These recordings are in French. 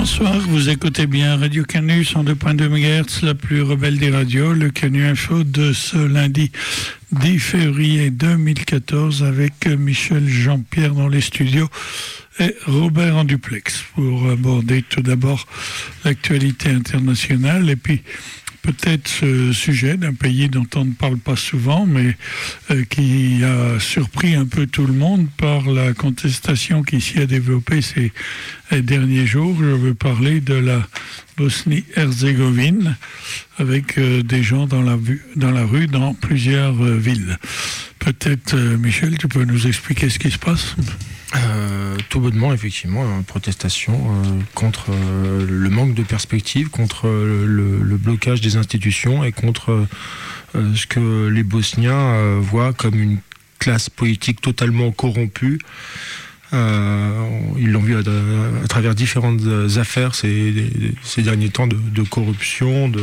Bonsoir, vous écoutez bien Radio Canu 102.2 MHz, la plus rebelle des radios, le Canu Info de ce lundi 10 février 2014 avec Michel Jean-Pierre dans les studios et Robert en duplex pour aborder tout d'abord l'actualité internationale et puis peut-être ce sujet d'un pays dont on ne parle pas souvent, mais qui a surpris un peu tout le monde par la contestation qui s'y a développée ces derniers jours. Je veux parler de la Bosnie-Herzégovine, avec des gens dans la rue dans plusieurs villes. Peut-être, Michel, tu peux nous expliquer ce qui se passe ? Tout bonnement, effectivement, une protestation contre le manque de perspective, contre le blocage des institutions et contre ce que les Bosniens voient comme une classe politique totalement corrompue. Ils l'ont vu à travers différentes affaires ces derniers temps de corruption,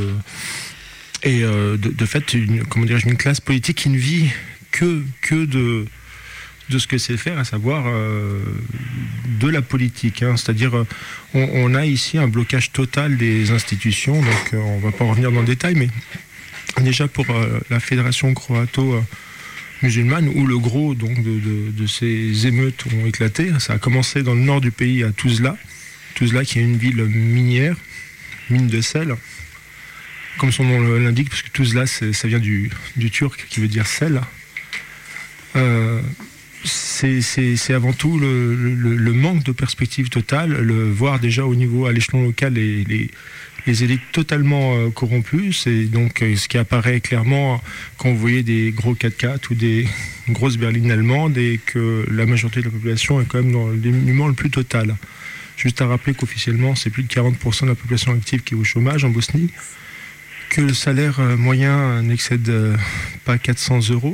de fait, une classe politique qui ne vit que de ce que c'est faire, à savoir de la politique. C'est-à-dire, on a ici un blocage total des institutions, donc on ne va pas revenir dans le détail, mais déjà pour la fédération croato-musulmane, où le gros donc, de ces émeutes ont éclaté. Ça a commencé dans le nord du pays, à Tuzla. Tuzla qui est une ville minière, mine de sel, comme son nom l'indique, parce que Tuzla, ça vient du turc, qui veut dire sel. C'est avant tout le manque de perspective totale, le voir déjà à l'échelon local les élites totalement corrompues. C'est donc ce qui apparaît clairement quand vous voyez des gros 4x4 ou des grosses berlines allemandes et que la majorité de la population est quand même dans le dénuement le plus total. Juste à rappeler qu'officiellement c'est plus de 40% de la population active qui est au chômage en Bosnie, que le salaire moyen n'excède pas 400 €.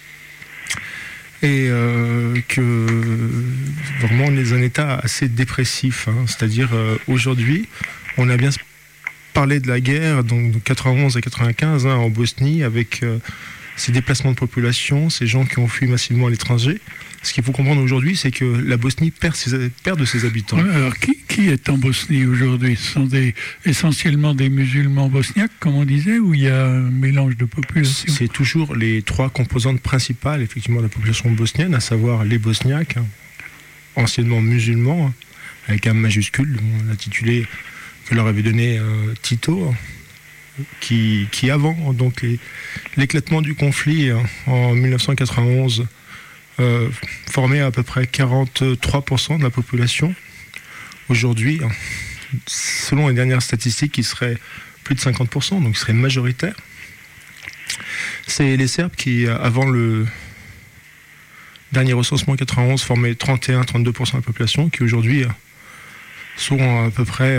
Et que vraiment on est dans un état assez dépressif. C'est-à-dire aujourd'hui, on a bien parlé de la guerre, donc de 91 à 95 en Bosnie, avec ces déplacements de population, ces gens qui ont fui massivement à l'étranger. Ce qu'il faut comprendre aujourd'hui, c'est que la Bosnie perd de ses habitants. Ouais, alors qui est en Bosnie aujourd'hui ? Ce sont essentiellement des musulmans bosniaques, comme on disait, ou il y a un mélange de population ? C'est toujours les trois composantes principales, effectivement, de la population bosnienne, à savoir les bosniaques, anciennement musulmans, avec un majuscule, l'intitulé que leur avait donné Tito, qui avant donc l'éclatement du conflit en 1991 formait à peu près 43% de la population. Aujourd'hui, selon les dernières statistiques, il serait plus de 50%, donc il serait majoritaire. C'est les Serbes qui, avant le dernier recensement 91, formaient 31-32% de la population, qui aujourd'hui sont à peu près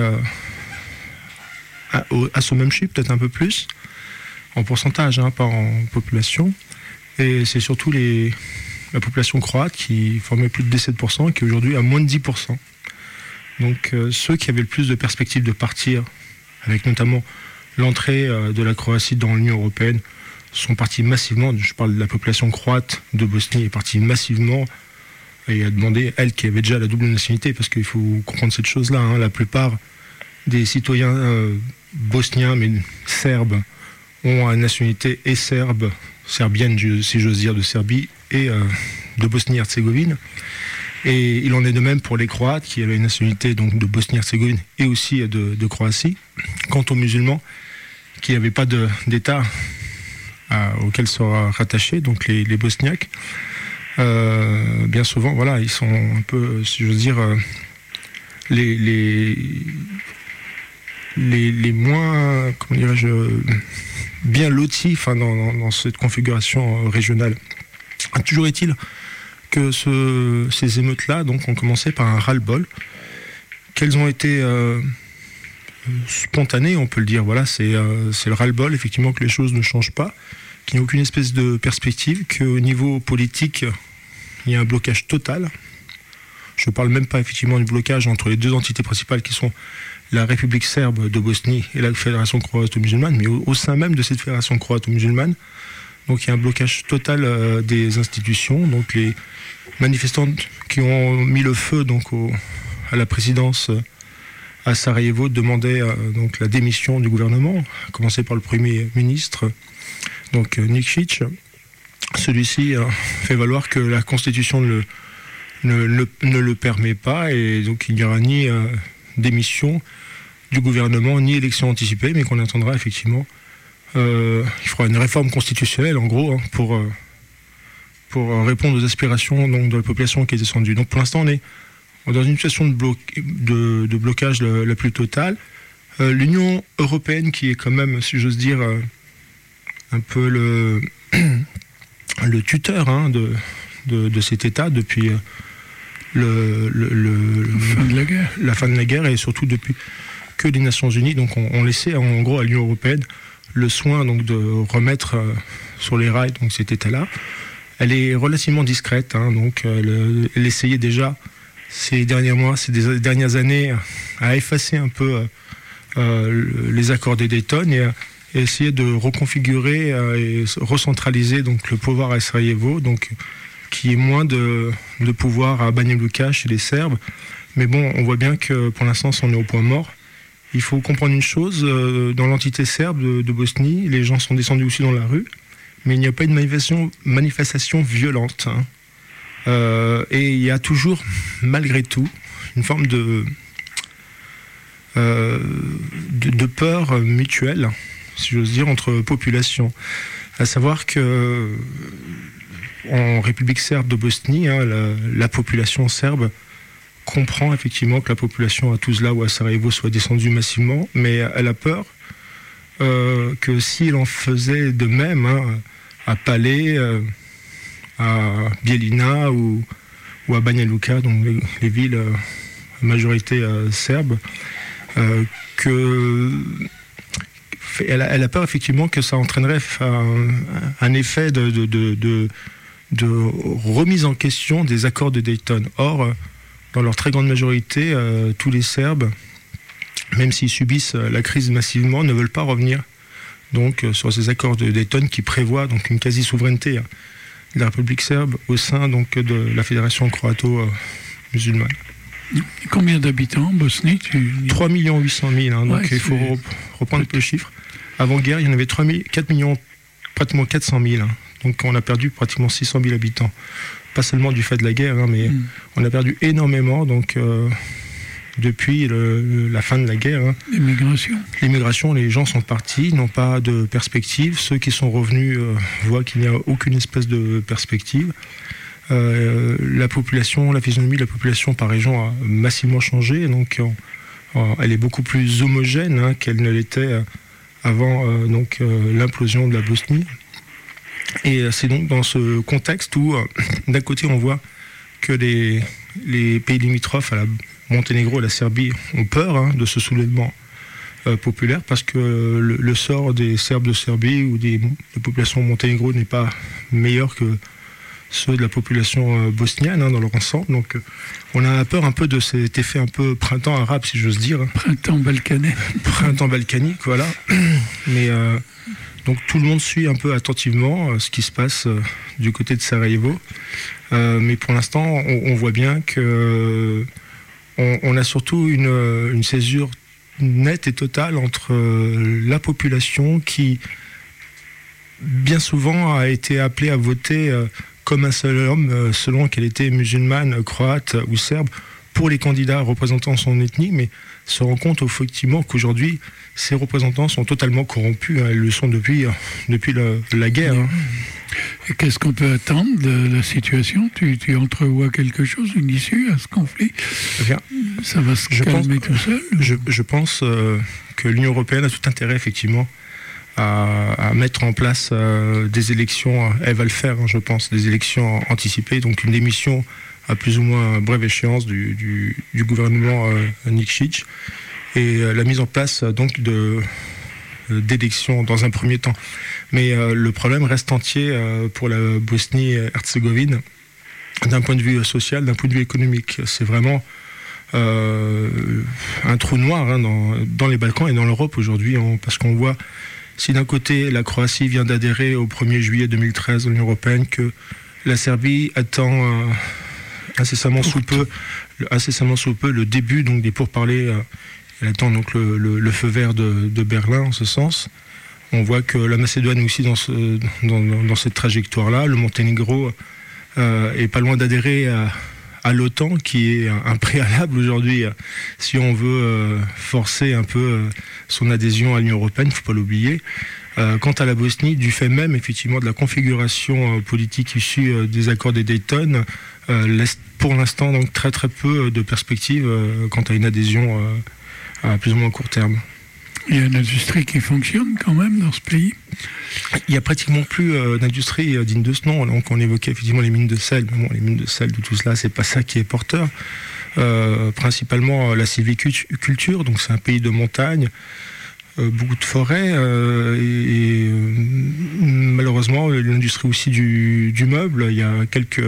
à ce même chiffre, peut-être un peu plus, en pourcentage, pas en population. Et c'est surtout la population croate qui formait plus de 17% et qui aujourd'hui a moins de 10%. Donc ceux qui avaient le plus de perspectives de partir, avec notamment l'entrée de la Croatie dans l'Union européenne, sont partis massivement. Je parle de la population croate de Bosnie, est partie massivement et a demandé, elle qui avait déjà la double nationalité, parce qu'il faut comprendre cette chose-là, la plupart des citoyens bosniens, mais serbes, ont la nationalité et serbienne, si j'ose dire, de Serbie et de Bosnie-Herzégovine. Et il en est de même pour les Croates, qui avaient une nationalité donc, de Bosnie-Herzégovine et aussi de Croatie. Quant aux musulmans, qui n'avaient pas d'État auquel se rattachaient, donc les Bosniaques, bien souvent, voilà, ils sont un peu, si j'ose dire, les moins, comment dirais-je, bien lotis dans cette configuration régionale. Toujours est-il que ces émeutes-là donc, ont commencé par un ras-le-bol, qu'elles ont été spontanées, on peut le dire. Voilà, c'est le ras-le-bol, effectivement, que les choses ne changent pas, qu'il n'y a aucune espèce de perspective, qu'au niveau politique, il y a un blocage total. Je ne parle même pas, effectivement, du blocage entre les deux entités principales qui sont la République serbe de Bosnie et la Fédération croato-musulmane, mais au sein même de cette Fédération croato-musulmane, donc il y a un blocage total des institutions. Donc les manifestants qui ont mis le feu donc à la présidence à Sarajevo demandait donc la démission du gouvernement, à commencer par le Premier ministre, donc Nikšić. Celui-ci fait valoir que la Constitution ne le permet pas, et donc il n'y aura ni démission du gouvernement, ni élection anticipée, mais qu'on attendra effectivement. Il faudra une réforme constitutionnelle, en gros, pour répondre aux aspirations donc, de la population qui est descendue. Donc pour l'instant, on est dans une situation de blocage la plus totale. L'Union européenne, qui est quand même, si j'ose dire, un peu le tuteur de cet État depuis la fin de la guerre, et surtout depuis que les Nations Unies donc, ont laissé en gros à l'Union européenne le soin donc, de remettre sur les rails donc, cet État-là. Elle est relativement discrète, donc elle essayait déjà ces derniers mois, ces dernières années à effacer un peu les accords de Dayton et essayer de reconfigurer et recentraliser donc, le pouvoir à Sarajevo, donc qui est moins de pouvoir à Banja Luka chez les Serbes. Mais bon, on voit bien que pour l'instant, on est au point mort. Il faut comprendre une chose, dans l'entité serbe de Bosnie, les gens sont descendus aussi dans la rue, mais il n'y a pas eu de manifestation violente. Et il y a toujours, malgré tout, une forme de peur mutuelle, si j'ose dire, entre populations. À savoir que en République serbe de Bosnie, la population serbe comprend effectivement que la population à Tuzla ou à Sarajevo soit descendue massivement, mais elle a peur que s'il en faisait de même à Palais, à Bijeljina ou à Banja Luka, donc les villes à majorité serbe, elle a peur effectivement que ça entraînerait un effet de remise en question des accords de Dayton. Or, dans leur très grande majorité, tous les Serbes, même s'ils subissent la crise massivement, ne veulent pas revenir donc, sur ces accords de Dayton qui prévoient donc, une quasi-souveraineté de la République serbe au sein donc, de la Fédération croato-musulmane. Combien d'habitants en Bosnie 3 800 000, donc il faut reprendre le chiffre. Avant-guerre, il y en avait 4 millions, pratiquement 400 000. Donc on a perdu pratiquement 600 000 habitants. Pas seulement du fait de la guerre, mais on a perdu énormément donc, depuis la fin de la guerre. L'immigration, les gens sont partis, n'ont pas de perspective. Ceux qui sont revenus voient qu'il n'y a aucune espèce de perspective. La physionomie de la population par région a massivement changé. Donc elle est beaucoup plus homogène qu'elle ne l'était avant l'implosion de la Bosnie. Et c'est donc dans ce contexte où, d'un côté, on voit que les pays limitrophes à la Monténégro et la Serbie ont peur de ce soulèvement populaire, parce que le sort des Serbes de Serbie ou des populations Monténégro n'est pas meilleur que ceux de la population bosnienne dans leur ensemble. Donc on a peur un peu de cet effet un peu printemps arabe, si j'ose dire. Printemps balkanique. Printemps balkanique, voilà. Mais donc tout le monde suit un peu attentivement ce qui se passe du côté de Sarajevo. Mais pour l'instant, on voit bien que on a surtout une césure nette et totale entre la population qui, bien souvent, a été appelée à voter comme un seul homme, selon qu'elle était musulmane, croate ou serbe, pour les candidats représentant son ethnie, mais se rend compte effectivement qu'aujourd'hui, ces représentants sont totalement corrompus. Ils le sont depuis la guerre. Et qu'est-ce qu'on peut attendre de la situation ? Tu entrevois quelque chose, une issue à ce conflit ? Ça va se calmer tout seul ? Je pense que l'Union européenne a tout intérêt, effectivement, à mettre en place des élections. Elle va le faire, je pense, des élections anticipées, donc une démission à plus ou moins brève échéance du gouvernement Nikšić, et la mise en place donc d'élections dans un premier temps. Mais le problème reste entier pour la Bosnie-Herzégovine d'un point de vue social, d'un point de vue économique. C'est vraiment un trou noir dans les Balkans et dans l'Europe aujourd'hui, parce qu'on voit, si d'un côté la Croatie vient d'adhérer au 1er juillet 2013 à l'Union européenne, que la Serbie attend incessamment sous peu le début donc des pourparlers Elle attend donc le feu vert de Berlin en ce sens. On voit que la Macédoine est aussi dans cette trajectoire-là. Le Monténégro est pas loin d'adhérer à l'OTAN, qui est un préalable aujourd'hui si on veut forcer un peu son adhésion à l'Union européenne, il ne faut pas l'oublier. Quant à la Bosnie, du fait même effectivement de la configuration politique issue des accords de Dayton, laisse pour l'instant donc très très peu de perspectives quant à une adhésion à plus ou moins court terme. Il y a une industrie qui fonctionne quand même dans ce pays. Il n'y a pratiquement plus d'industrie digne de ce nom. Donc on évoquait effectivement les mines de sel, mais bon, les mines de sel de tout cela, c'est pas ça qui est porteur. Principalement la sylviculture, donc c'est un pays de montagne, beaucoup de forêts et malheureusement l'industrie aussi du meuble. Il y a quelques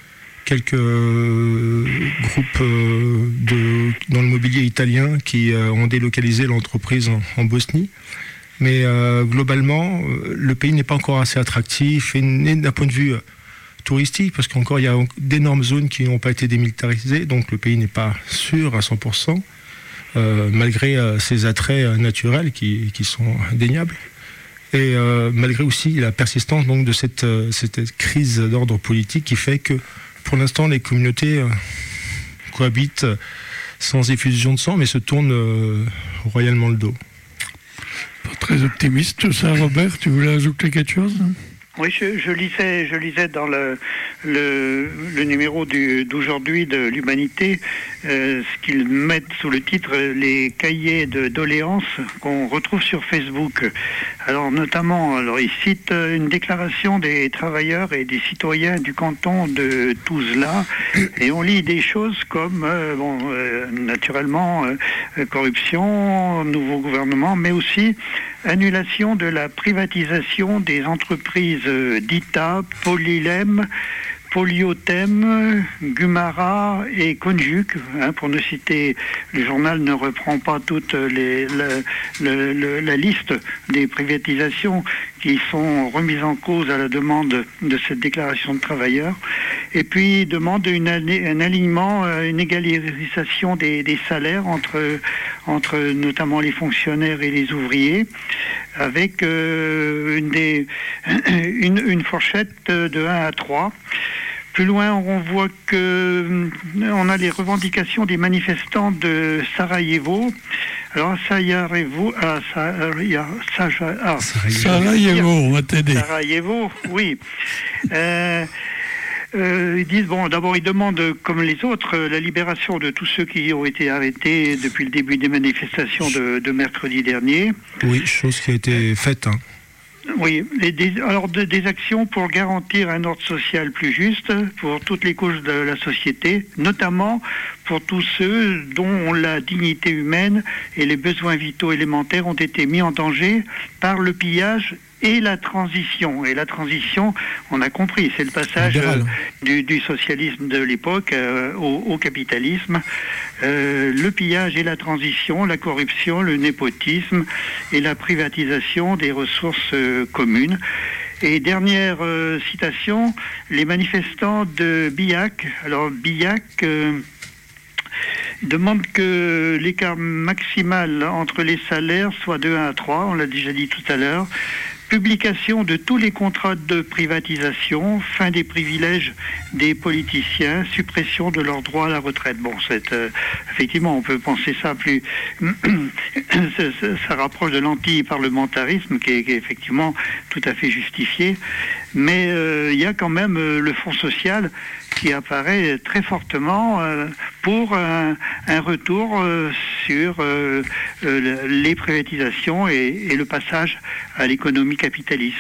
groupes dans le mobilier italien qui ont délocalisé l'entreprise en Bosnie. Mais globalement, le pays n'est pas encore assez attractif, et d'un point de vue touristique, parce qu'encore il y a d'énormes zones qui n'ont pas été démilitarisées, donc le pays n'est pas sûr à 100%, malgré ses attraits naturels qui sont indéniables. Et malgré aussi la persistance donc, de cette crise d'ordre politique qui fait que pour l'instant, les communautés cohabitent sans effusion de sang, mais se tournent royalement le dos. Pas très optimiste tout ça, Robert. Tu voulais ajouter quelque chose ? Oui, je lisais dans le numéro d'aujourd'hui de l'Humanité ce qu'ils mettent sous le titre les cahiers de doléances qu'on retrouve sur Facebook. Alors notamment, ils citent une déclaration des travailleurs et des citoyens du canton de Tuzla, et on lit des choses comme naturellement corruption, nouveau gouvernement, mais aussi annulation de la privatisation des entreprises d'ITA, Polylem, Polyotem, Gumara et Conjuc, pour ne citer, le journal ne reprend pas toute la liste des privatisations qui sont remises en cause à la demande de cette déclaration de travailleurs, et puis demande un alignement, une égalisation des salaires entre notamment les fonctionnaires et les ouvriers, avec une fourchette de 1 à 3. Plus loin, on voit on a les revendications des manifestants de Sarajevo. Alors, Sarajevo, on va t'aider. Sarajevo, oui. Ils disent, d'abord ils demandent, comme les autres, la libération de tous ceux qui ont été arrêtés depuis le début des manifestations de mercredi dernier. Oui, chose qui a été faite. Oui, des actions pour garantir un ordre social plus juste pour toutes les couches de la société, notamment pour tous ceux dont la dignité humaine et les besoins vitaux élémentaires ont été mis en danger par le pillage et la transition. Et la transition, on a compris, c'est le passage du socialisme de l'époque au capitalisme. Le pillage et la transition, la corruption, le népotisme et la privatisation des ressources communes. Et dernière citation, les manifestants de Biak. Alors Biak demande que l'écart maximal entre les salaires soit de 1 à 3, on l'a déjà dit tout à l'heure. Publication de tous les contrats de privatisation, fin des privilèges des politiciens, suppression de leurs droits à la retraite. Bon, effectivement, on peut penser ça plus... ça rapproche de l'anti-parlementarisme qui est effectivement tout à fait justifié. Mais il y a quand même le Fonds social qui apparaît très fortement pour un retour sur les privatisations et le passage à l'économie capitaliste.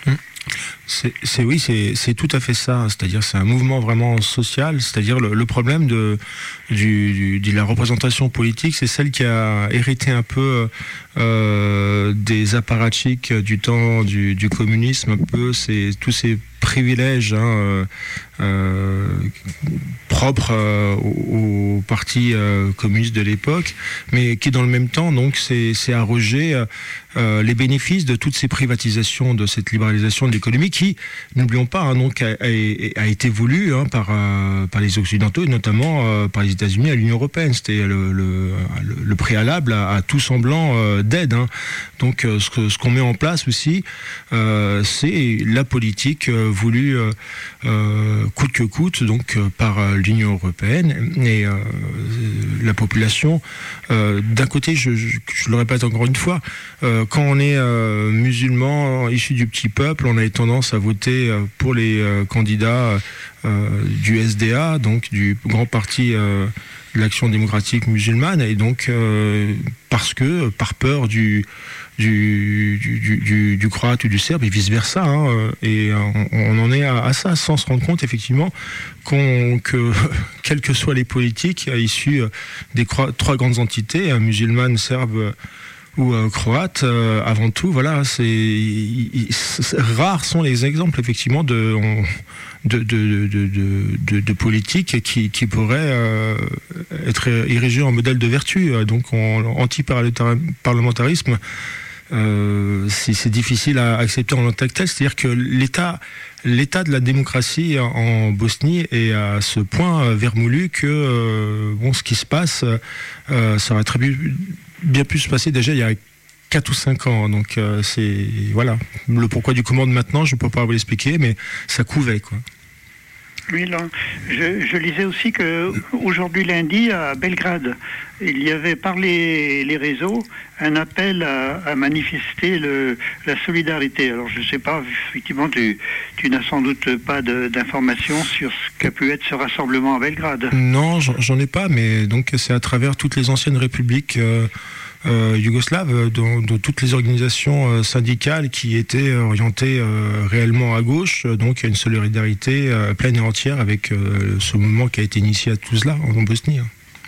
C'est tout à fait ça. C'est-à-dire, c'est un mouvement vraiment social. C'est-à-dire, le problème de la représentation politique, c'est celle qui a hérité un peu des apparatchiks du temps du communisme. Un peu, c'est tous ces privilèges propres au parti communiste de l'époque, mais qui dans le même temps donc s'est arrogé les bénéfices de toutes ces privatisations, de cette libéralisation de l'économie qui, n'oublions pas, donc a été voulue par les Occidentaux et notamment par les États-Unis à l'Union européenne. C'était le préalable à tout semblant d'aide. Donc ce qu'on met en place aussi, c'est la politique voulue coûte que coûte donc par l'Union européenne et la population. D'un côté, je le répète encore une fois, quand on est musulman issu du petit peuple, on a tendance à voter pour les candidats du SDA, donc du grand parti de l'Action démocratique musulmane, et donc parce que par peur du croate ou du serbe et vice versa, et on en est à ça sans se rendre compte effectivement que quels que soient les politiques issus des trois grandes entités, musulmanes, serbes ou croates, avant tout, voilà, rares sont les exemples effectivement de politique qui pourrait être érigée en modèle de vertu, donc en anti-parlementarisme. C'est difficile à accepter en tant que tel, c'est-à-dire que l'état de la démocratie en Bosnie est à ce point vermoulu que ce qui se passe, ça aurait très bien pu se passer déjà il y a 4 ou 5 ans, donc c'est voilà, le pourquoi du comment de maintenant, je ne peux pas vous l'expliquer, mais ça couvait quoi. Oui, là, je lisais aussi qu'aujourd'hui lundi à Belgrade, il y avait par les réseaux un appel à manifester la solidarité. Alors je ne sais pas, effectivement, tu n'as sans doute pas d'informations sur ce qu'a pu être ce rassemblement à Belgrade. Non, j'en ai pas, mais donc c'est à travers toutes les anciennes républiques yougoslaves, de toutes les organisations syndicales qui étaient orientées réellement à gauche. Donc il y a une solidarité pleine et entière avec ce mouvement qui a été initié à Tuzla, en Bosnie.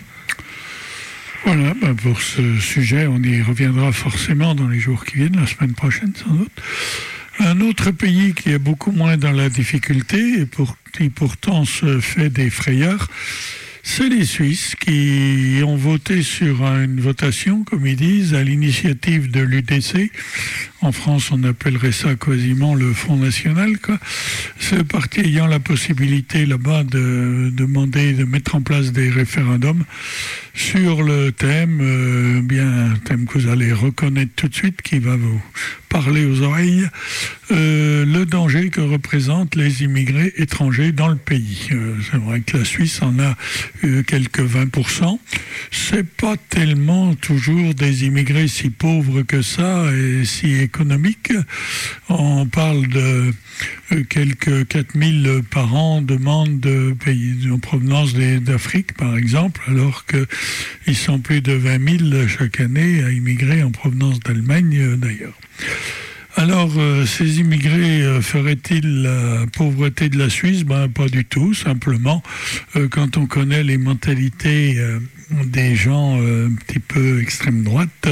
Voilà, pour ce sujet, on y reviendra forcément dans les jours qui viennent, la semaine prochaine sans doute. Un autre pays qui est beaucoup moins dans la difficulté et qui pourtant se fait des frayeurs, c'est les Suisses qui ont voté sur une votation, comme ils disent, à l'initiative de l'UDC. En France, on appellerait ça quasiment le Front National, quoi. Ce parti ayant la possibilité là-bas de demander, de mettre en place des référendums sur le thème, un thème que vous allez reconnaître tout de suite, qui va vous parler aux oreilles, le danger que représentent les immigrés étrangers dans le pays. C'est vrai que la Suisse en a quelques 20%. C'est pas tellement toujours des immigrés si pauvres que ça et si économiques. On parle de quelques 4000 par an demandent de pays en provenance d'Afrique, par exemple, alors qu'ils sont plus de 20 000 chaque année à immigrer en provenance d'Allemagne, d'ailleurs. Alors, ces immigrés feraient-ils la pauvreté de la Suisse ? Pas du tout, simplement, quand on connaît les mentalités des gens un petit peu extrême droite,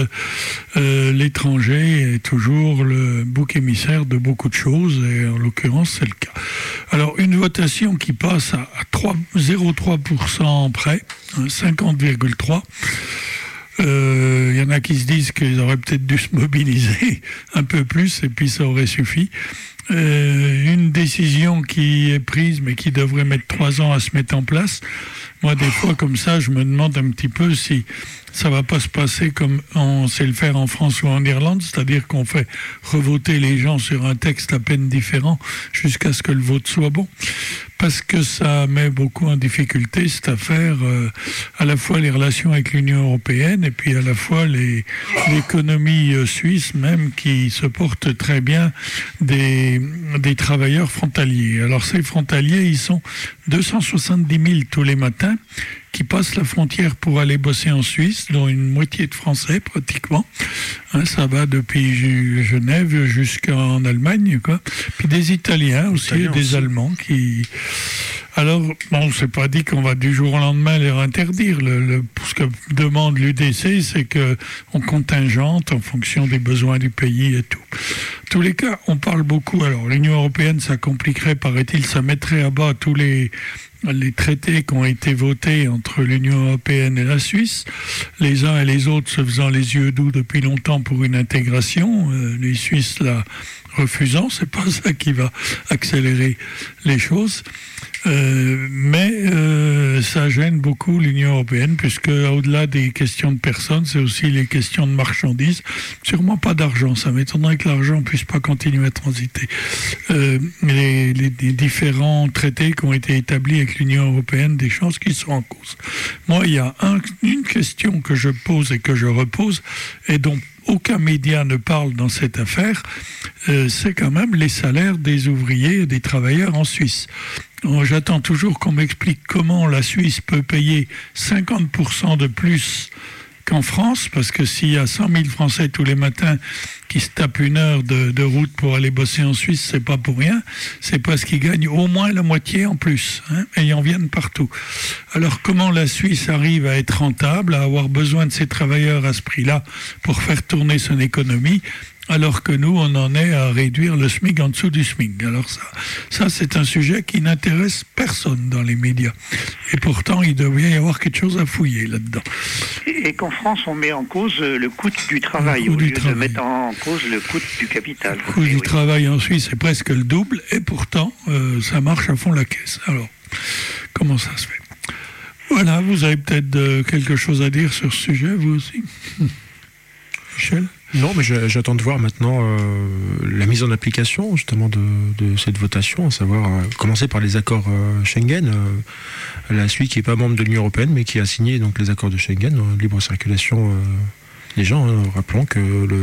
l'étranger est toujours le bouc émissaire de beaucoup de choses, et en l'occurrence, c'est le cas. Alors, une votation qui passe à 0,3% près, 50,3%, il y en a qui se disent qu'ils auraient peut-être dû se mobiliser un peu plus et puis ça aurait suffi. Une décision qui est prise mais qui devrait mettre 3 ans à se mettre en place. Moi, des fois, comme ça, je me demande un petit peu si ça va pas se passer comme on sait le faire en France ou en Irlande, c'est-à-dire qu'on fait revoter les gens sur un texte à peine différent jusqu'à ce que le vote soit bon. Parce que ça met beaucoup en difficulté cette affaire, à la fois les relations avec l'Union européenne et puis à la fois l'économie suisse même qui se porte très bien des travailleurs frontaliers. Alors ces frontaliers, ils sont 270 000 tous les matins qui passent la frontière pour aller bosser en Suisse, dont une moitié de Français pratiquement. Ça va depuis Genève jusqu'en Allemagne, quoi. Puis des Italiens aussi, et des Allemands qui... Alors, on s'est pas dit qu'on va du jour au lendemain leur interdire. Ce que demande l'UDC, c'est qu'on contingente en fonction des besoins du pays et tout. tous les cas, on parle beaucoup. Alors, l'Union européenne, ça compliquerait, paraît-il, ça mettrait à bas tous les traités qui ont été votés entre l'Union européenne et la Suisse, les uns et les autres se faisant les yeux doux depuis longtemps pour une intégration, les Suisses la refusant, c'est pas ça qui va accélérer les choses. Mais ça gêne beaucoup l'Union européenne, puisque au-delà des questions de personnes, c'est aussi les questions de marchandises. Sûrement pas d'argent, ça m'étonnerait que l'argent puisse pas continuer à transiter. Les différents traités qui ont été établis avec l'Union européenne, des choses qui sont en cause. Moi, il y a une question que je pose et que je repose, et dont aucun média ne parle dans cette affaire, c'est quand même les salaires des ouvriers et des travailleurs en Suisse. J'attends toujours qu'on m'explique comment la Suisse peut payer 50% de plus qu'en France, parce que s'il y a 100 000 Français tous les matins qui se tapent une heure de route pour aller bosser en Suisse, c'est pas pour rien, c'est parce qu'ils gagnent au moins la moitié en plus, et ils en viennent partout. Alors comment la Suisse arrive à être rentable, à avoir besoin de ses travailleurs à ce prix-là pour faire tourner son économie, alors que nous, on en est à réduire le SMIC en dessous du SMIC. Alors ça c'est un sujet qui n'intéresse personne dans les médias. Et pourtant, il devrait y avoir quelque chose à fouiller là-dedans. Et qu'en France, on met en cause le coût du travail, au lieu de mettre en cause le coût du capital. Le coût du travail en Suisse est presque le double, et pourtant, ça marche à fond la caisse. Alors, comment ça se fait? Voilà, vous avez peut-être quelque chose à dire sur ce sujet, vous aussi, Michel? Non, mais j'attends de voir maintenant la mise en application justement de cette votation, à savoir commencer par les accords Schengen. La Suisse qui n'est pas membre de l'Union européenne, mais qui a signé donc les accords de Schengen, libre circulation des gens. Rappelons que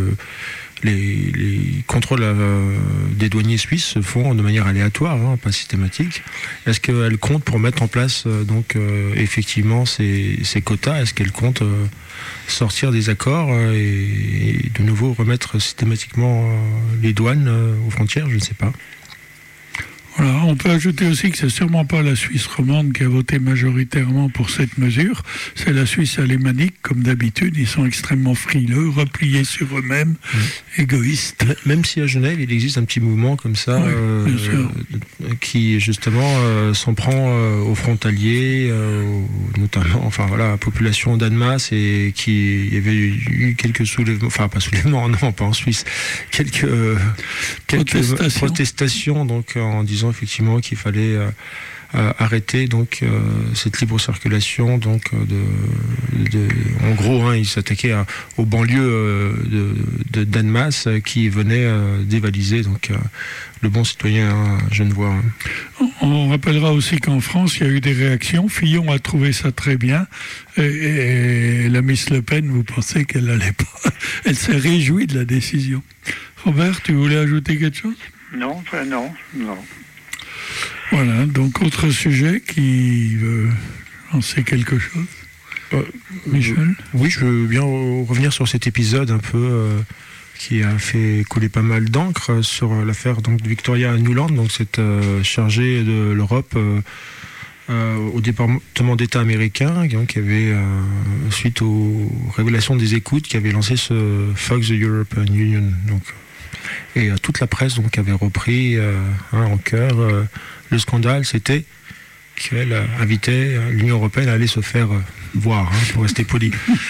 les contrôles des douaniers suisses se font de manière aléatoire, pas systématique. Est-ce qu'elle compte pour mettre en place effectivement ces quotas? Est-ce qu'elle compte sortir des accords et de nouveau remettre systématiquement les douanes aux frontières? Je ne sais pas. Voilà, on peut ajouter aussi que c'est sûrement pas la Suisse romande qui a voté majoritairement pour cette mesure, c'est la Suisse alémanique, comme d'habitude, ils sont extrêmement frileux, repliés sur eux-mêmes, égoïstes. Même si à Genève, il existe un petit mouvement comme ça, qui justement s'en prend aux frontaliers, notamment, à la population d'Annemasse, et qui y avait eu quelques soulèvements, pas soulèvements, non, pas en Suisse, quelques protestations, donc en disant effectivement qu'il fallait arrêter donc cette libre circulation, donc en gros ils s'attaquaient aux banlieues d'Annemasse qui venaient dévaliser donc le bon citoyen genevois. On rappellera aussi qu'en France il y a eu des réactions. Fillon a trouvé ça très bien et la Miss Le Pen, vous pensez qu'elle n'allait pas, elle s'est réjouie de la décision. Robert, tu voulais ajouter quelque chose? Non. Voilà, donc autre sujet qui veut lancer quelque chose. Michel? Oui, je veux bien revenir sur cet épisode un peu qui a fait couler pas mal d'encre sur l'affaire donc, de Victoria Nuland, donc cette chargée de l'Europe au département d'État américain, qui avait, suite aux révélations des écoutes, qui avait lancé ce Fuck the European Union. Donc, et toute la presse donc, avait repris en cœur. Le scandale, c'était qu'elle invitait l'Union européenne à aller se faire voir, pour rester poli.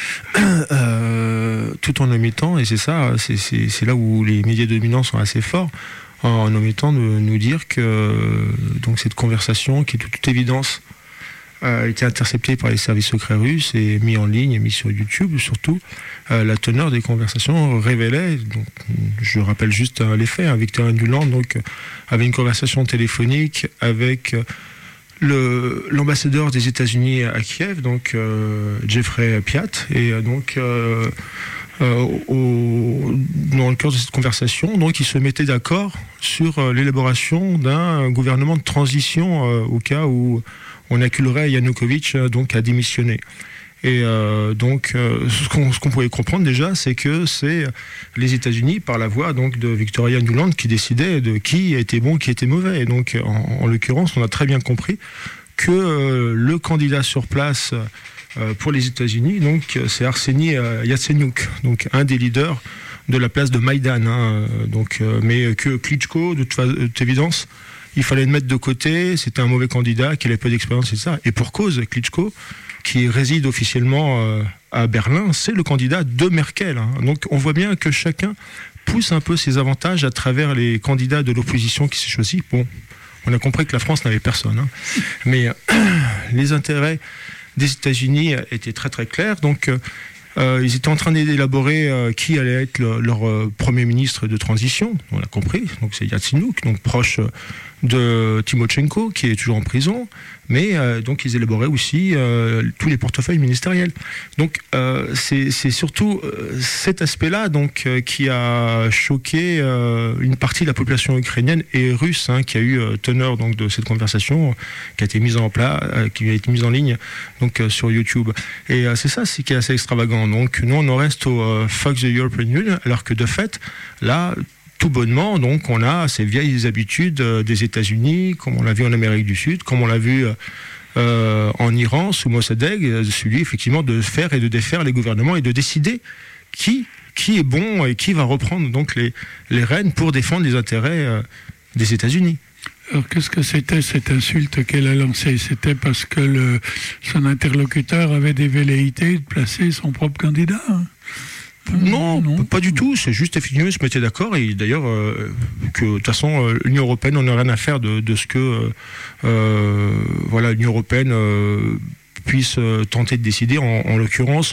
Tout en omettant, et c'est ça, c'est là où les médias dominants sont assez forts, en omettant de nous dire que donc, cette conversation, qui de toute évidence a été interceptée par les services secrets russes et mis en ligne, et mis sur YouTube surtout, la teneur des conversations révélait, donc, je rappelle juste les faits, Victoria Nuland donc, avait une conversation téléphonique avec l'ambassadeur des États-Unis à Kiev, donc Jeffrey Piat, et donc dans le cœur de cette conversation, donc ils se mettaient d'accord sur l'élaboration d'un gouvernement de transition au cas où on acculerait Yanukovych donc à démissionner. Et donc, ce qu'on pouvait comprendre déjà, c'est que c'est les États-Unis, par la voix donc de Victoria Nuland, qui décidaient de qui était bon, qui était mauvais. Et donc, en l'occurrence, on a très bien compris que le candidat sur place pour les États-Unis, donc, c'est Arseniy Yatsenyuk, donc un des leaders de la place de Maïdan. Mais que Klitschko, de toute évidence, il fallait le mettre de côté. C'était un mauvais candidat, qui avait peu d'expérience, et ça. Et pour cause, Klitschko, qui réside officiellement à Berlin, c'est le candidat de Merkel. Donc on voit bien que chacun pousse un peu ses avantages à travers les candidats de l'opposition qui s'est choisi. Bon, on a compris que la France n'avait personne. Mais les intérêts des États-Unis étaient très très clairs. Donc ils étaient en train d'élaborer qui allait être leur premier ministre de transition. On l'a compris. Donc c'est Yatsenyuk, donc proche de Tymoshenko, qui est toujours en prison. Mais donc ils élaboraient aussi tous les portefeuilles ministériels. Donc c'est surtout cet aspect-là qui a choqué une partie de la population ukrainienne et russe, qui a eu teneur donc de cette conversation qui a été mise en ligne donc sur YouTube. Et c'est ça, qui est assez extravagant. Donc nous on en reste au Fuck the European Union, alors que de fait là, tout bonnement, donc, on a ces vieilles habitudes des États-Unis, comme on l'a vu en Amérique du Sud, comme on l'a vu en Iran, sous Mossadegh, celui, effectivement, de faire et de défaire les gouvernements et de décider qui est bon et qui va reprendre donc les rênes pour défendre les intérêts des États-Unis. Alors, qu'est-ce que c'était cette insulte qu'elle a lancée? C'était parce que son interlocuteur avait des velléités de placer son propre candidat? Non, pas du tout. C'est juste effectivement se mettre d'accord, et d'ailleurs que de toute façon l'Union européenne, on n'a rien à faire de ce que l'Union européenne puisse tenter de décider. En l'occurrence,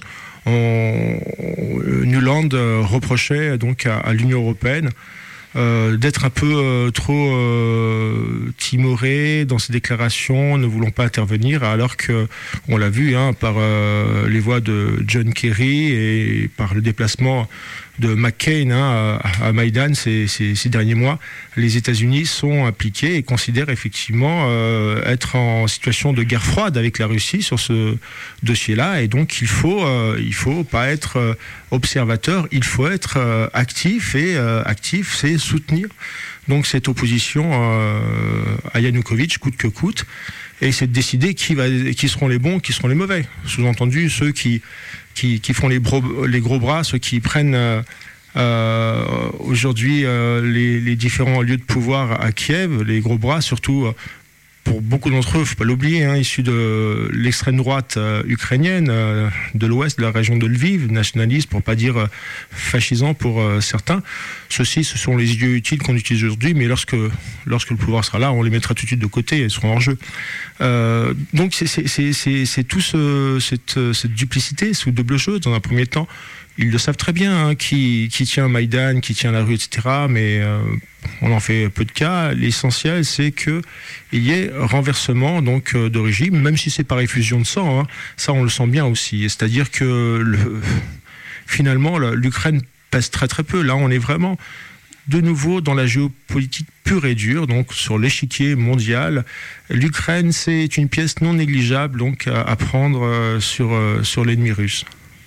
Nuland reprochait donc à l'Union européenne d'être un peu trop timoré dans ses déclarations, ne voulant pas intervenir, alors que on l'a vu par les voix de John Kerry et par le déplacement de McCain à Maïdan ces derniers mois, les États-Unis sont impliqués et considèrent effectivement être en situation de guerre froide avec la Russie sur ce dossier-là, et donc il faut pas être observateur, il faut être actif, et actif, c'est soutenir donc cette opposition à Yanukovych coûte que coûte, et c'est de décider qui seront les bons, qui seront les mauvais. Sous-entendu, ceux qui font les gros bras, ceux qui prennent aujourd'hui les différents lieux de pouvoir à Kiev, les gros bras, surtout pour beaucoup d'entre eux, il ne faut pas l'oublier, issus de l'extrême droite ukrainienne, de l'ouest, de la région de Lviv, nationalistes, pour ne pas dire fascisants pour certains. Ceux-ci, ce sont les idiots utiles qu'on utilise aujourd'hui, mais lorsque le pouvoir sera là, on les mettra tout de suite de côté, et ils seront hors jeu. Donc c'est tout cette duplicité, ce double jeu. Dans un premier temps, ils le savent très bien, qui tient Maïdan, qui tient la rue, etc. Mais on en fait peu de cas. L'essentiel, c'est qu'il y ait renversement donc de régime, même si c'est par effusion de sang. Ça, on le sent bien aussi. C'est-à-dire que finalement, l'Ukraine pèse très très peu. Là, on est vraiment de nouveau dans la géopolitique pure et dure, donc sur l'échiquier mondial. L'Ukraine, c'est une pièce non négligeable donc à prendre sur l'ennemi russe.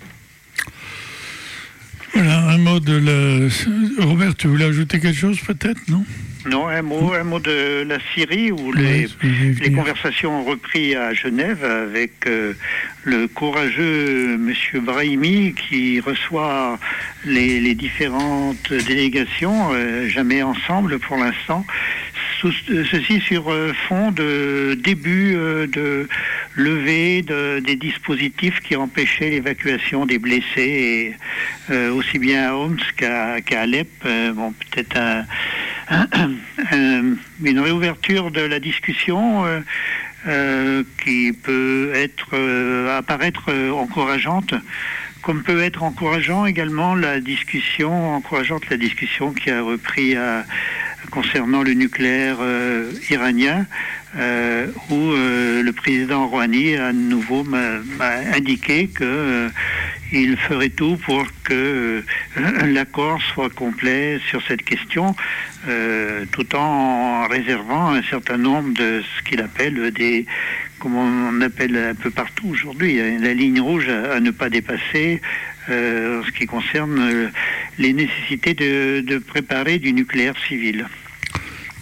Voilà, un mot de Robert, tu voulais ajouter quelque chose peut-être, non ? Non, un mot de la Syrie, où les conversations ont repris à Genève avec le courageux monsieur Brahimi, qui reçoit les différentes délégations, jamais ensemble pour l'instant. Ceci sur fond de début de levée des dispositifs qui empêchaient l'évacuation des blessés, aussi bien à Homs qu'à Alep. Peut-être une réouverture de la discussion qui peut apparaître encourageante, comme peut être encourageante également la discussion qui a repris concernant le nucléaire iranien, où le président Rouhani à nouveau m'a indiqué qu'il ferait tout pour que l'accord soit complet sur cette question, tout en réservant un certain nombre de ce qu'il appelle comme on appelle un peu partout aujourd'hui, la ligne rouge à ne pas dépasser, en ce qui concerne les nécessités de préparer du nucléaire civil.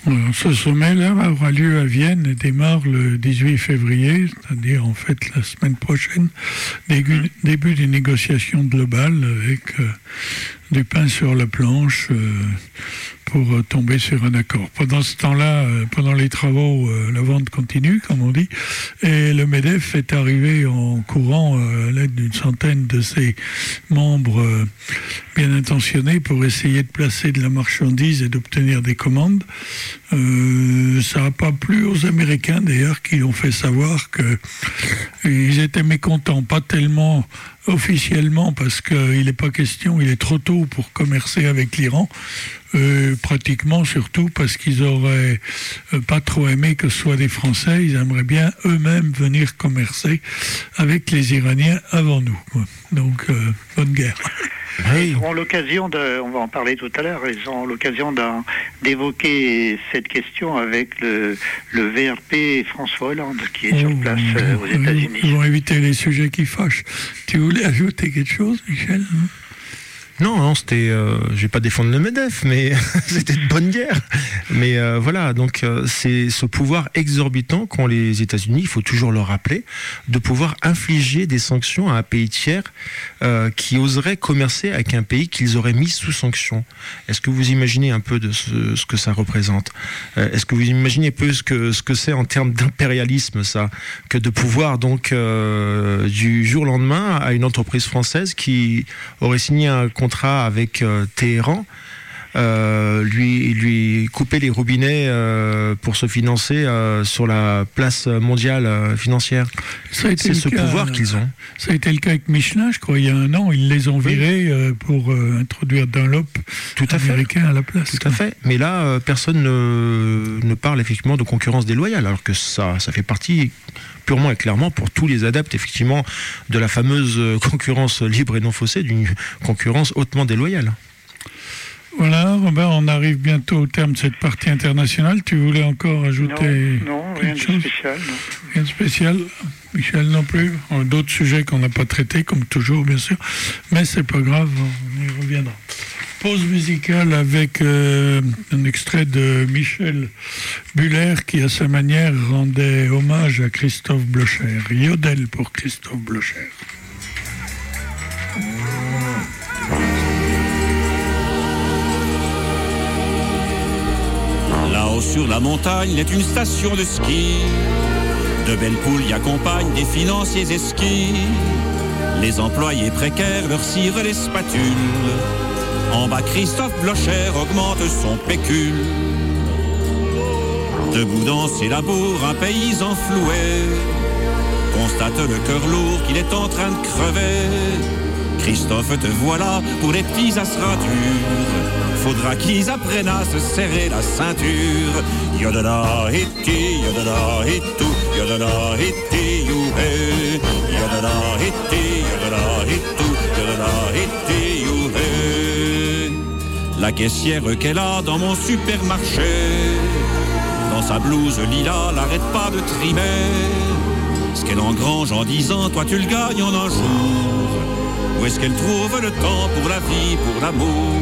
Alors, ce sommet-là aura lieu à Vienne et démarre le 18 février, c'est-à-dire en fait la semaine prochaine, début des négociations globales avec du pain sur la planche pour tomber sur un accord. Pendant ce temps-là, pendant les travaux, la vente continue, comme on dit, et le MEDEF est arrivé en courant à l'aide d'une centaine de ses membres bien intentionnés pour essayer de placer de la marchandise et d'obtenir des commandes. Ça n'a pas plu aux Américains, d'ailleurs, qui ont fait savoir qu'ils étaient mécontents, pas tellement officiellement, parce qu'il n'est pas question, il est trop tôt pour commercer avec l'Iran, pratiquement surtout parce qu'ils auraient pas trop aimé que ce soit des Français, ils aimeraient bien eux-mêmes venir commercer avec les Iraniens avant nous, quoi. Donc, bonne guerre. Ils auront l'occasion on va en parler tout à l'heure, ils auront l'occasion d'évoquer cette question avec le VRP François Hollande qui est sur place aux États-Unis. Ils vont éviter les sujets qui fâchent. Tu voulais ajouter quelque chose, Michel ? Non, c'était. Je vais pas défendre le MEDEF, mais c'était de bonne guerre. Mais voilà, donc c'est ce pouvoir exorbitant qu'ont les États-Unis, il faut toujours le rappeler, de pouvoir infliger des sanctions à un pays tiers qui oserait commercer avec un pays qu'ils auraient mis sous sanction. Est-ce que vous imaginez un peu de ce que ça représente ? Est-ce que vous imaginez un peu ce que c'est en termes d'impérialisme, ça, que de pouvoir donc du jour au lendemain à une entreprise française qui aurait signé un contrat avec Téhéran, lui couper les robinets pour se financer sur la place mondiale financière. C'est ce pouvoir qu'ils ont. Ça a été le cas avec Michelin, je crois, il y a un an, ils les ont virés pour introduire Dunlop américain à la place. Tout à fait. Mais là, personne ne parle effectivement de concurrence déloyale, alors que ça fait partie purement et clairement pour tous les adeptes effectivement de la fameuse concurrence libre et non faussée, d'une concurrence hautement déloyale. Voilà, Robert, on arrive bientôt au terme de cette partie internationale. Tu voulais encore ajouter rien de spécial. Non. Rien de spécial. Michel non plus. D'autres sujets qu'on n'a pas traités, comme toujours, bien sûr. Mais c'est pas grave, on y reviendra. Pause musicale avec un extrait de Michel Buller qui, à sa manière, rendait hommage à Christophe Blocher. Yodel pour Christophe Blocher. Là-haut sur la montagne est une station de ski. De belles poules y accompagnent des financiers esquis. Les employés précaires leur cirent les spatules. En bas, Christophe Blocher augmente son pécule. Debout dans ses labours, un paysan floué constate le cœur lourd qu'il est en train de crever. Christophe, te voilà pour les petits à se rature. Faudra qu'ils apprennent à se serrer la ceinture. Yodela hiti, yodela hitu, yodela hiti, youhé. Yodela hiti, yodela hitu, yodela hiti, youhé. La caissière qu'elle a dans mon supermarché, dans sa blouse lilas, l'arrête pas de trimer. Ce qu'elle engrange en 10 ans, toi tu le gagnes en un jour. Où est-ce qu'elle trouve le temps pour la vie, pour l'amour?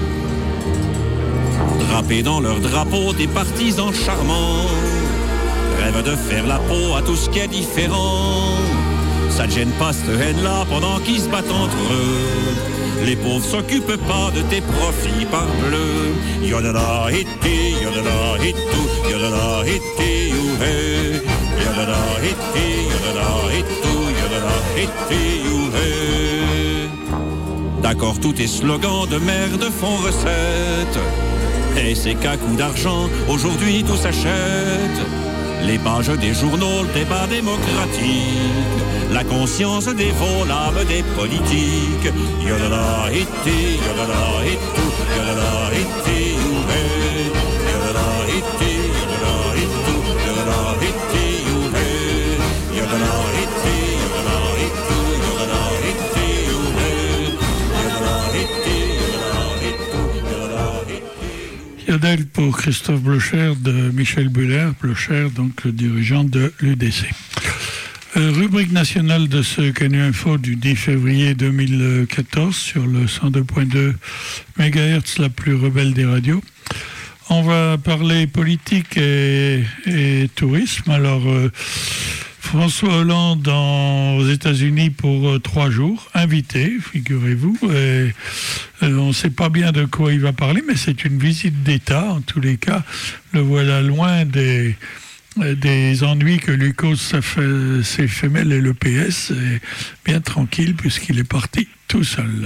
Drapés dans leur drapeau, des partisans charmants rêvent de faire la peau à tout ce qui est différent. Ça ne gêne pas cette haine-là pendant qu'ils se battent entre eux. Les pauvres s'occupent pas de tes profits parbleux. Yodela hiti, yodela hitu, yodela hiti, youhé. Yodela hiti, yodela hitu, yodela hiti, youhé. D'accord, tous tes slogans de merde font recette. Et c'est qu'à coup d'argent, aujourd'hui tout s'achète. Les pages des journaux, le débat démocratique, la conscience des veaux, l'âme des politiques. Yodela hiti, yodela hitu, yodela hiti, youhé. Yodela hiti, yodela hitu, yodela hiti, youhé. Yodela hiti, yodela hitu, yodela hiti, youhé. Yodela hiti, yodela hitu, yodela hiti. Yodel pour Christophe Blocher de Michel Buller, Blocher, donc le dirigeant de l'UDC. Rubrique nationale de ce Canu Info du 10 février 2014 sur le 102.2 MHz, la plus rebelle des radios. On va parler politique et tourisme. Alors, François Hollande aux États-Unis pour 3 jours, invité, figurez-vous. On ne sait pas bien de quoi il va parler, mais c'est une visite d'État. En tous les cas, le voilà loin des ennuis que lui causent ses femelles et le PS. Et bien tranquille, puisqu'il est parti tout seul.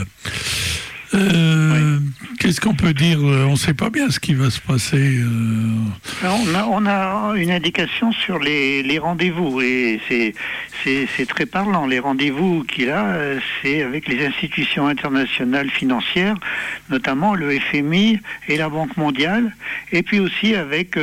Qu'est-ce qu'on peut dire? On ne sait pas bien ce qui va se passer. On a une indication sur les rendez-vous et c'est très parlant. Les rendez-vous qu'il a, c'est avec les institutions internationales financières, notamment le FMI et la Banque mondiale, et puis aussi avec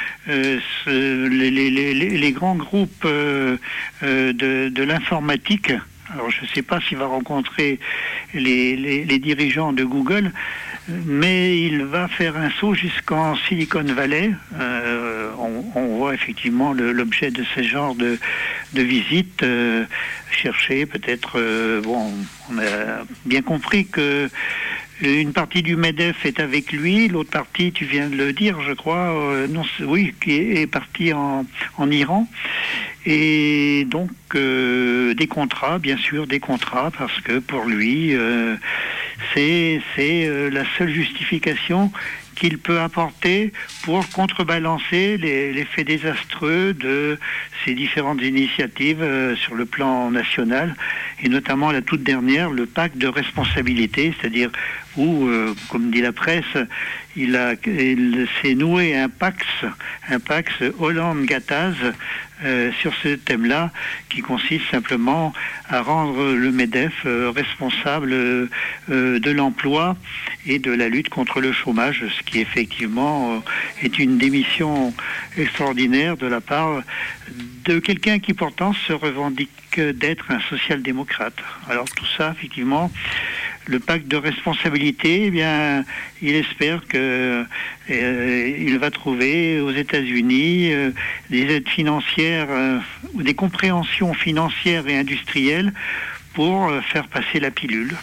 les grands groupes de l'informatique. Alors, je ne sais pas s'il va rencontrer les dirigeants de Google, mais il va faire un saut jusqu'en Silicon Valley. On voit effectivement l'objet de ce genre de visite. Chercher peut-être... on a bien compris que une partie du MEDEF est avec lui, l'autre partie, tu viens de le dire, je crois, qui est partie en Iran. Et donc des contrats, bien sûr, parce que pour lui, c'est la seule justification qu'il peut apporter pour contrebalancer l'effet désastreux de ces différentes initiatives sur le plan national, et notamment la toute dernière, le pacte de responsabilité, c'est-à-dire où, comme dit la presse, il s'est noué un Pax Hollande-Gattaz sur ce thème-là, qui consiste simplement à rendre le MEDEF responsable de l'emploi et de la lutte contre le chômage, ce qui effectivement est une démission extraordinaire de la part de quelqu'un qui pourtant se revendique d'être un social-démocrate. Alors tout ça, effectivement, le pacte de responsabilité, eh bien, il espère que il va trouver aux États-Unis des aides financières ou des compréhensions financières et industrielles pour faire passer la pilule.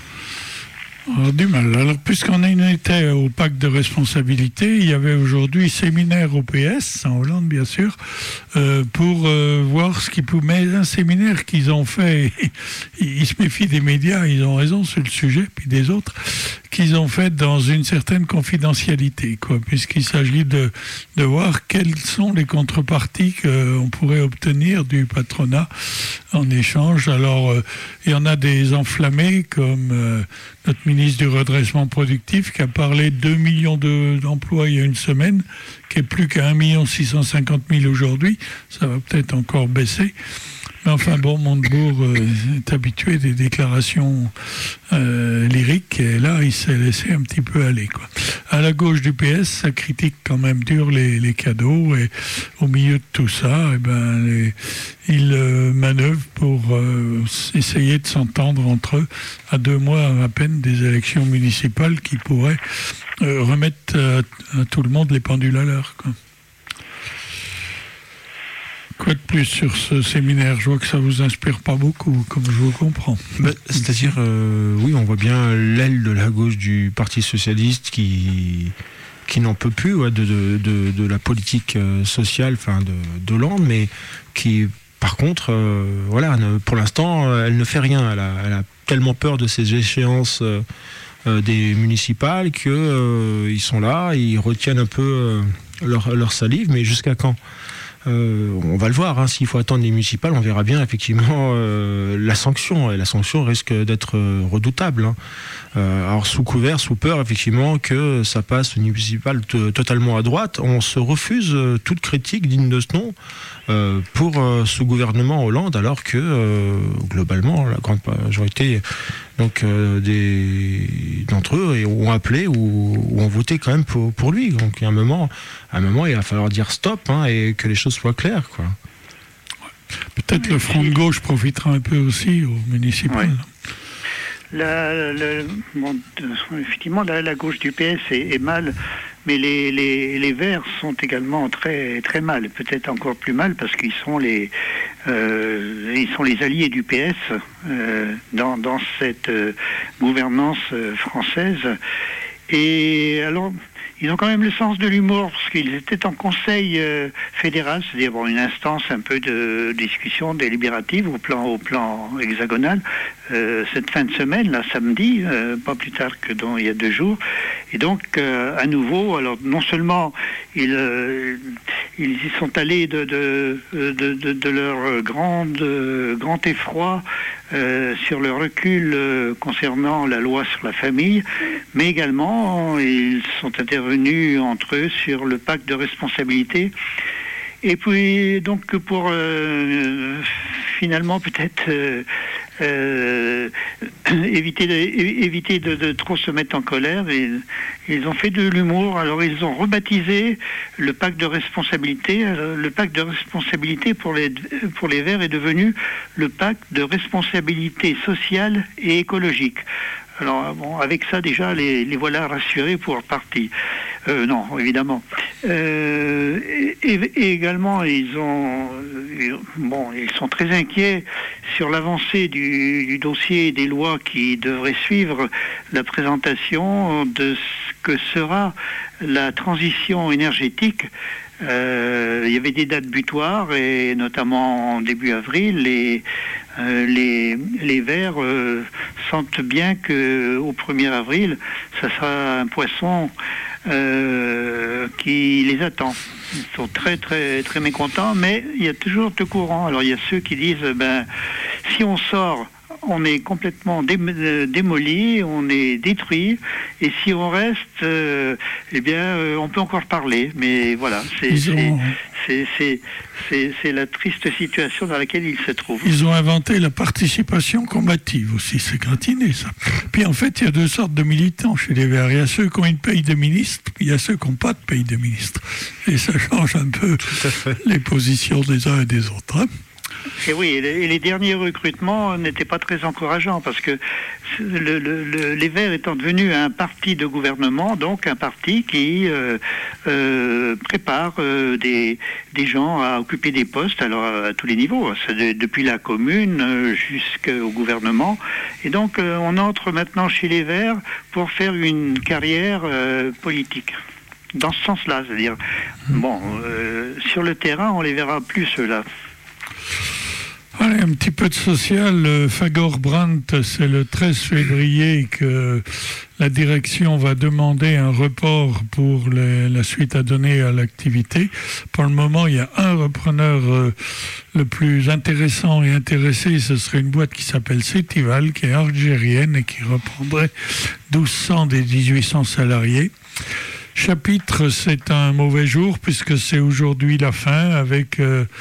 Du mal. Alors, puisqu'on était au pacte de responsabilité, il y avait aujourd'hui séminaire au PS, en Hollande bien sûr, pour voir ce qu'ils pouvaient. Mais un séminaire qu'ils ont fait, ils se méfient des médias, ils ont raison sur le sujet, puis des autres, qu'ils ont fait dans une certaine confidentialité, puisqu'il s'agit de voir quelles sont les contreparties qu'on pourrait obtenir du patronat en échange. Alors, il y en a des enflammés, comme notre ministre du redressement productif, qui a parlé de 2 millions d'emplois il y a une semaine, qui est plus qu'à 1 650 000 aujourd'hui. Ça va peut-être encore baisser. Mais enfin bon, Montebourg est habitué des déclarations lyriques, et là, il s'est laissé un petit peu aller, À la gauche du PS, ça critique quand même dur les cadeaux, et au milieu de tout ça, ils manœuvrent pour essayer de s'entendre entre eux à 2 mois à peine des élections municipales qui pourraient remettre à tout le monde les pendules à l'heure, Quoi de plus sur ce séminaire? Je vois que ça vous inspire pas beaucoup, comme je vous comprends. C'est-à-dire, oui, on voit bien l'aile de la gauche du Parti socialiste qui n'en peut plus de la politique sociale, de Hollande, mais qui, par contre, pour l'instant, elle ne fait rien. Elle a tellement peur de ces échéances des municipales qu'ils sont là, ils retiennent un peu leur salive, mais jusqu'à quand? On va le voir, s'il faut attendre les municipales, on verra bien effectivement la sanction. Et la sanction risque d'être redoutable. Alors sous peur effectivement que ça passe au municipal totalement à droite, on se refuse toute critique digne de ce nom pour ce gouvernement Hollande, alors que globalement la grande majorité d'entre eux ont appelé ou ont voté quand même pour lui. Donc à un moment il va falloir dire stop et que les choses soient claires, Peut-être le Front de gauche profitera un peu aussi au municipal. Effectivement, la gauche du PS est mal, mais les Verts sont également très très mal, peut-être encore plus mal parce qu'ils sont les alliés du PS dans cette gouvernance française. Et alors, ils ont quand même le sens de l'humour, parce qu'ils étaient en conseil fédéral, c'est-à-dire une instance un peu de discussion délibérative au plan hexagonal, cette fin de semaine, là, samedi, pas plus tard que il y a 2 jours. Et donc, à nouveau, alors non seulement ils y sont allés de leur grand effroi sur le recul concernant la loi sur la famille, mais également ils sont intervenus entre eux sur le pacte de responsabilité. Et puis donc pour finalement peut-être éviter de trop se mettre en colère, et ils ont fait de l'humour. Alors ils ont rebaptisé le pacte de responsabilité. Le pacte de responsabilité pour les Verts est devenu le pacte de responsabilité sociale et écologique. Alors bon, avec ça déjà les voilà rassurés pour partie. Non, évidemment. Et également ils sont très inquiets sur l'avancée du dossier des lois qui devraient suivre la présentation de ce que sera la transition énergétique. Il y avait des dates butoirs, et notamment en début avril, les Verts sentent bien qu'au 1er avril, ça sera un poisson qui les attend. Ils sont très très très mécontents, mais il y a toujours deux courants. Alors il y a ceux qui disent si on sort, on est complètement démoli, on est détruit, et si on reste, on peut encore parler. Mais voilà, c'est la triste situation dans laquelle ils se trouvent. Ils ont inventé la participation combative aussi, c'est gratiné ça. Puis en fait, il y a 2 sortes de militants chez les Verts. Il y a ceux qui ont une paye de ministre, puis il y a ceux qui n'ont pas de paye de ministre. Et ça change un peu les positions des uns et des autres. Hein. Et oui, et les derniers recrutements n'étaient pas très encourageants, parce que les Verts étant devenus un parti de gouvernement, donc un parti qui prépare des gens à occuper des postes, alors à tous les niveaux, depuis la commune jusqu'au gouvernement. Et donc on entre maintenant chez les Verts pour faire une carrière politique. Dans ce sens-là, c'est-à-dire, sur le terrain, on les verra plus, ceux-là. Allez, un petit peu de social. Fagor Brandt, c'est le 13 février que la direction va demander un report pour la suite à donner à l'activité. Pour le moment, il y a un repreneur le plus intéressant et intéressé, ce serait une boîte qui s'appelle Cetival, qui est algérienne et qui reprendrait 1200 des 1800 salariés. Chapitre, c'est un mauvais jour puisque c'est aujourd'hui la fin, avec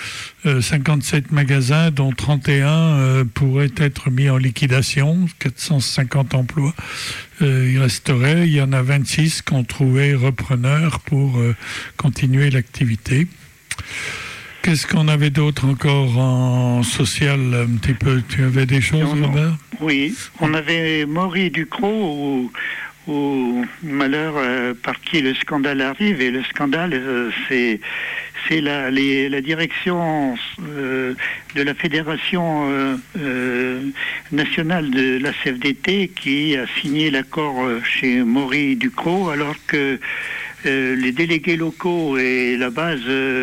57 magasins dont 31 pourraient être mis en liquidation, 450 emplois. Il resterait, il y en a 26 qui ont trouvé repreneurs pour continuer l'activité. Qu'est-ce qu'on avait d'autre encore en social un petit peu? Tu avais des choses, Robert? Oui, on avait Maury Ducrot au malheur par qui le scandale arrive, et le scandale c'est la direction de la fédération nationale de la CFDT qui a signé l'accord chez Maury Ducrot, alors que les délégués locaux et la base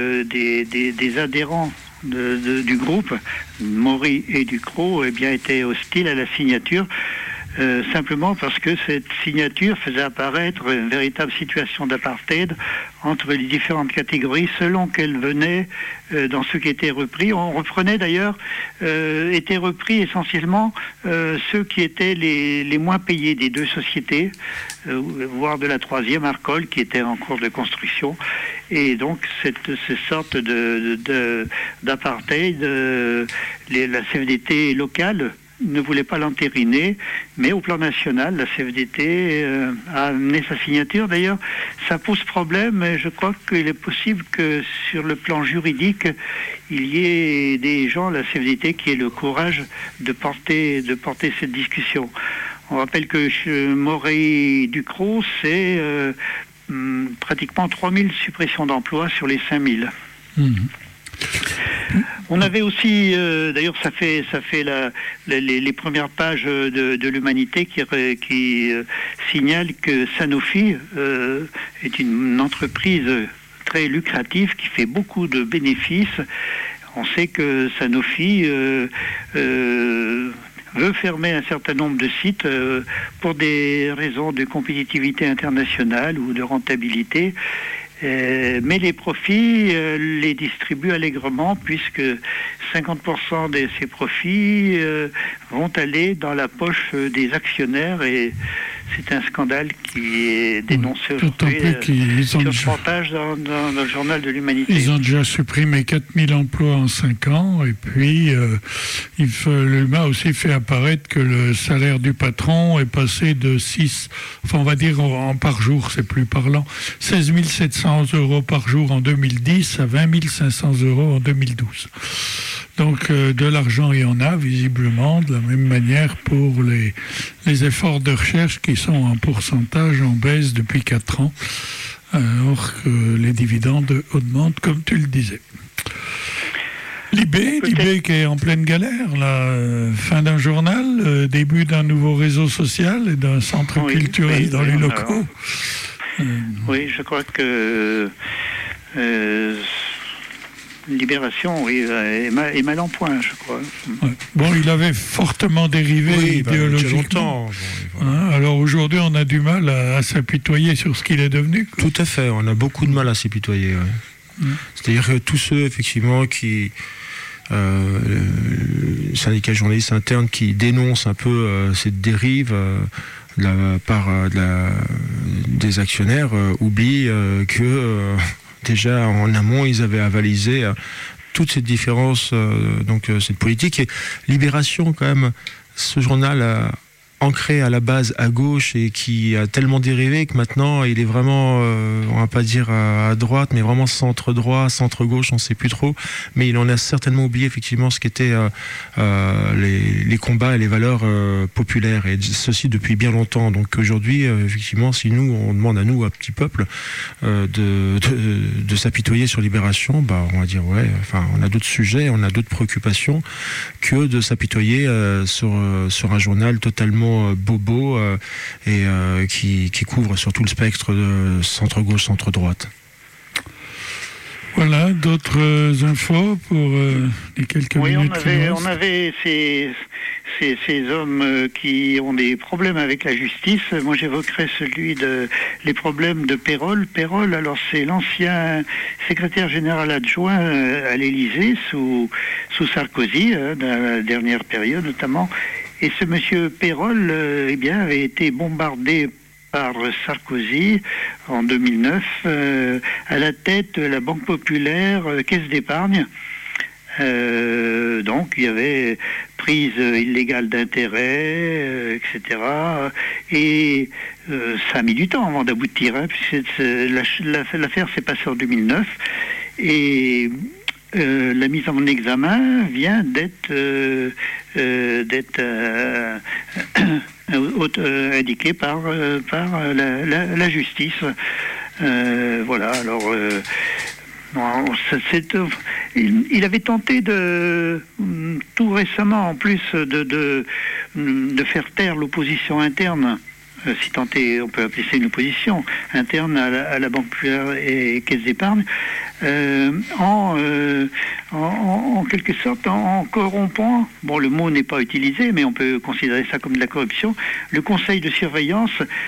des adhérents du groupe Maury et Ducrot étaient hostiles à la signature. Simplement parce que cette signature faisait apparaître une véritable situation d'apartheid entre les différentes catégories selon qu'elles venaient dans ceux qui étaient repris. On reprenait d'ailleurs, étaient repris essentiellement ceux qui étaient les moins payés des 2 sociétés, voire de la 3e, Arcol, qui était en cours de construction. Et donc cette sorte d'apartheid, la CFDT locale ne voulait pas l'entériner, mais au plan national, la CFDT a amené sa signature. D'ailleurs, ça pose problème, et je crois qu'il est possible que sur le plan juridique, il y ait des gens, la CFDT, qui aient le courage de porter cette discussion. On rappelle que Maury Ducrot, c'est pratiquement 3000 suppressions d'emplois sur les 5000. On avait aussi, d'ailleurs, ça fait les premières pages de l'Humanité qui signalent que Sanofi est une entreprise très lucrative qui fait beaucoup de bénéfices. On sait que Sanofi veut fermer un certain nombre de sites pour des raisons de compétitivité internationale ou de rentabilité. Mais les profits les distribuent allègrement puisque 50% de ces profits vont aller dans la poche des actionnaires et c'est un scandale qui est dénoncé aujourd'hui sur reportage dans le journal de l'Humanité. Ils ont déjà supprimé 4000 emplois en 5 ans et puis l'UMA aussi fait apparaître que le salaire du patron est passé de 6, enfin on va dire par jour, c'est plus parlant, 16 700 € par jour en 2010 à 20 500 € en 2012. Donc de l'argent il y en a visiblement, de la même manière pour les efforts de recherche qui sont en pourcentage en baisse depuis 4 ans, alors que les dividendes augmentent comme tu le disais. Libé qui est en pleine galère, là, fin d'un journal, début d'un nouveau réseau social et d'un centre culturel dans les locaux. Oui, je crois que Libération, est mal en point, je crois. Ouais. Bon, il avait fortement dérivé idéologiquement. Alors aujourd'hui, on a du mal à s'apitoyer sur ce qu'il est devenu. Quoi. Tout à fait, on a beaucoup de mal à s'apitoyer. Ouais. C'est-à-dire que tous ceux, effectivement, qui... syndicats journalistes internes qui dénoncent un peu cette dérive de la part des actionnaires oublient que... déjà en amont, ils avaient avalisé toute cette différence, donc cette politique. Et Libération, quand même, ce journal ancré à la base à gauche et qui a tellement dérivé que maintenant il est vraiment, on va pas dire à droite, mais vraiment centre-droit, centre-gauche, on ne sait plus trop. Mais il en a certainement oublié effectivement ce qu'étaient les combats et les valeurs populaires, et ceci depuis bien longtemps. Donc aujourd'hui, effectivement, si nous, on demande à nous, à petit peuple, de s'apitoyer sur Libération, bah, on va dire ouais, enfin, on a d'autres sujets, on a d'autres préoccupations que de s'apitoyer sur un journal totalement bobo et qui couvre sur tout le spectre de centre-gauche, centre-droite. Voilà, d'autres infos pour les quelques minutes. Oui, on avait ces hommes qui ont des problèmes avec la justice. Moi, j'évoquerais les problèmes de Peyrol. Peyrol, alors c'est l'ancien secrétaire général adjoint à l'Élysée sous Sarkozy, dans la dernière période notamment. Et ce monsieur Peyrol, avait été bombardé par Sarkozy en 2009 à la tête de la Banque Populaire, Caisse d'épargne. Donc il y avait prise illégale d'intérêt, etc. Et ça a mis du temps avant d'aboutir, puisque l'affaire s'est passée en 2009. Et la mise en examen vient d'être indiquée par la justice. Voilà, alors il avait tenté tout récemment, en plus de faire taire l'opposition interne, si tant est, on peut appeler ça une opposition interne à la Banque Populaire et Caisse d'épargne, en quelque sorte en corrompant, bon, le mot n'est pas utilisé, mais on peut considérer ça comme de la corruption, le conseil de surveillance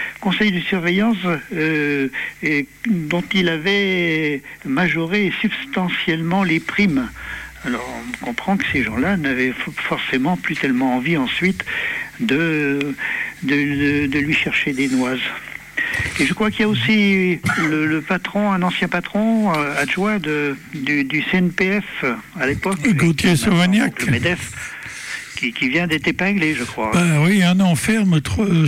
dont il avait majoré substantiellement les primes. Alors on comprend que ces gens-là n'avaient forcément plus tellement envie ensuite de lui chercher des noises. Et je crois qu'il y a aussi le patron, un ancien patron adjoint du CNPF à l'époque, Gauthier Sauvagnac, le MEDEF, qui vient d'être épinglé, je crois. Ben oui, un an ferme,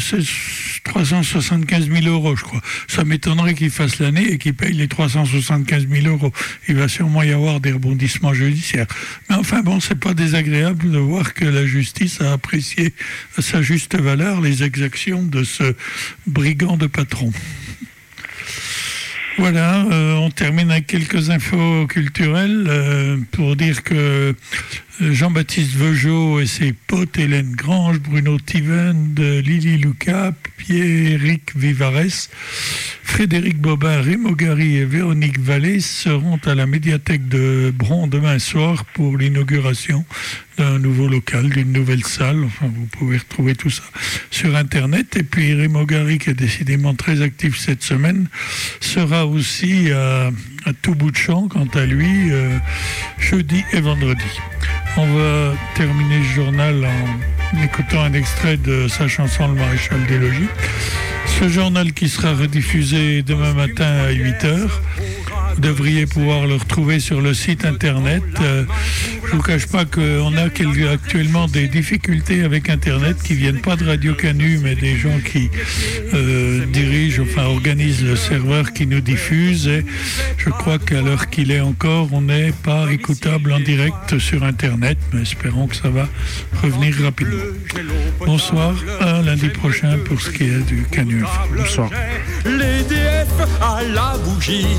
375 000 €, je crois. Ça m'étonnerait qu'il fasse l'année et qu'il paye les 375 000 €. Il va sûrement y avoir des rebondissements judiciaires. Mais enfin bon, c'est pas désagréable de voir que la justice a apprécié à sa juste valeur les exactions de ce brigand de patron. Voilà, on termine avec quelques infos culturelles pour dire que Jean-Baptiste Veugeot et ses potes Hélène Grange, Bruno Tiven, Lily Lucas, Pierrick Vivares, Frédéric Bobin, Rémo Gary et Véronique Vallée seront à la médiathèque de Bron demain soir pour l'inauguration d'un nouveau local, d'une nouvelle salle. Enfin, vous pouvez retrouver tout ça sur Internet. Et puis Rémo Gary, qui est décidément très actif cette semaine, sera aussi à tout bout de champ, quant à lui, jeudi et vendredi. On va terminer ce journal en écoutant un extrait de sa chanson « Le Maréchal des Logis ». Ce journal qui sera rediffusé demain matin à 8h. Vous devriez pouvoir le retrouver sur le site internet. Je ne vous cache pas qu'on a actuellement des difficultés avec internet qui ne viennent pas de Radio Canu, mais des gens qui organisent le serveur qui nous diffuse. Et je crois qu'à l'heure qu'il est encore, on n'est pas écoutable en direct sur internet, mais espérons que ça va revenir rapidement. Bonsoir, à lundi prochain pour ce qui est du Canu. Bonsoir. Les DF à la bougie.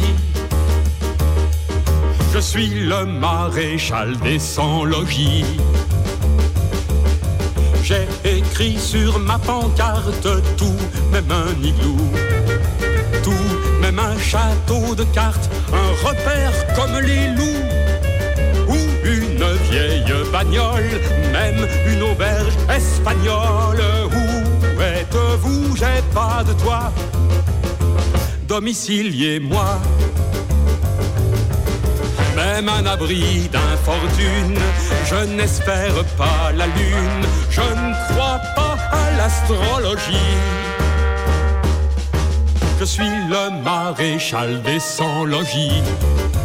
Je suis le maréchal des sans-logis. J'ai écrit sur ma pancarte tout, même un igloo, tout, même un château de cartes, un repère comme les loups, ou une vieille bagnole, même une auberge espagnole. Où êtes-vous? J'ai pas de toit, domiciliez-moi. Même un abri d'infortune, je n'espère pas la lune, je ne crois pas à l'astrologie. Je suis le maréchal des sans-logis.